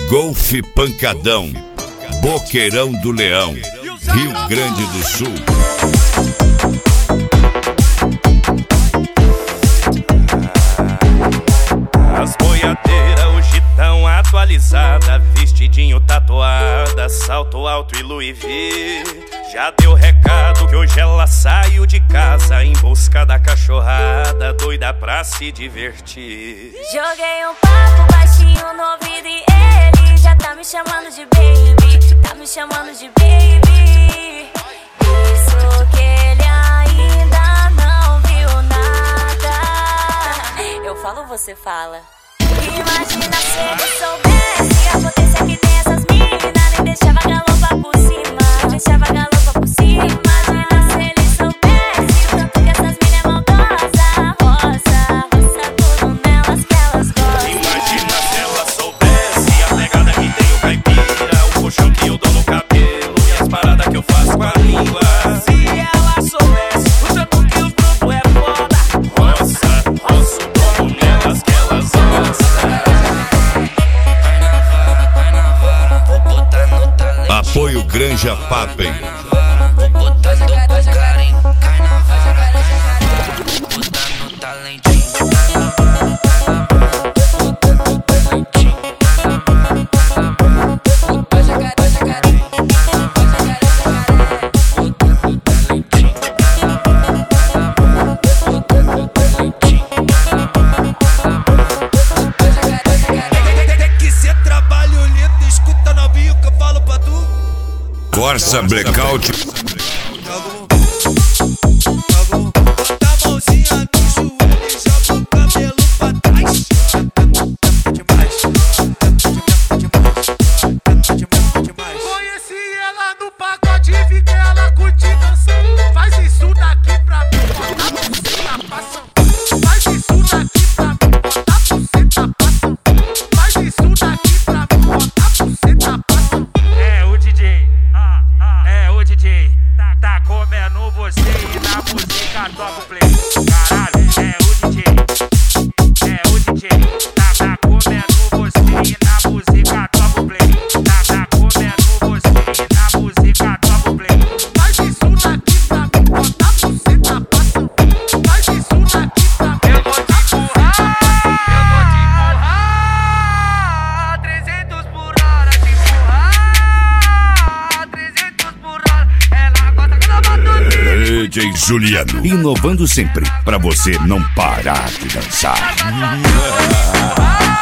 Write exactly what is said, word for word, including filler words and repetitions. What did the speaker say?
Golfe Pancadão, Boqueirão do Leão, Rio Grande do Sul. As boiadeiras hoje tão atualizada, vestidinho tatuada, salto alto e Louis V. Já deu recado que hoje ela saiu de casa em busca da cachorrada, doida pra se divertir. Joguei um papo baixinho no ouvido e ele já tá me chamando de baby, tá me chamando de baby. Isso que ele ainda não viu nada. Eu falo, você fala. Imagina se ele soubesse a potência que tem essas minas, nem deixava galopa por cima, nem deixava galopa por cima. Imagina se ele soubesse o tanto que essas minas é maldosa, roça, roça tudo nelas que elas gostam. Imagina se ela soubesse a pegada que tem o caipira, o puxão que eu dou no cabelo e as paradas que eu faço com a língua. Se ela soubesse o tanto que os grupos é foda, roça, roça tudo nelas que elas gostam. Apoio Granja Papen. Vou botar devagar em carnaval, botar no talentinho, botar no talentinho, botar jacaré, jacaré, botar jacaré, botar no talentinho, botar no talentinho, botar jacaré, jacaré. Tem que ser trabalho lindo, escuta novinho que eu falo pra tu. Corsa Blackout. Bota a mãozinha no joelho e joga o cabelo pra trás. Conheci ela no pagode, vi que ela curte dançando. Faz isso daqui pra mim, bota a buceta passando. Faz isso daqui pra mim, bota a buceta passando. Faz isso daqui pra mim, bota a buceta passando. É o D J, é o D J, tá, tá comendo você e na música toca o play. Caralho, é o D J, é o D J, tá, tá comendo você e na música toca o play. Tá, tá comendo você e na música toca o play. Faz isso daqui pra mim, bota a buceta passando. Faz isso daqui pra mim. Eu vou te empurrar, eu vou te empurrar, trezentos por hora, te empurrar, trezentos por hora. Ela gosta que ela bata D J Juliano, inovando sempre pra você não parar de dançar. o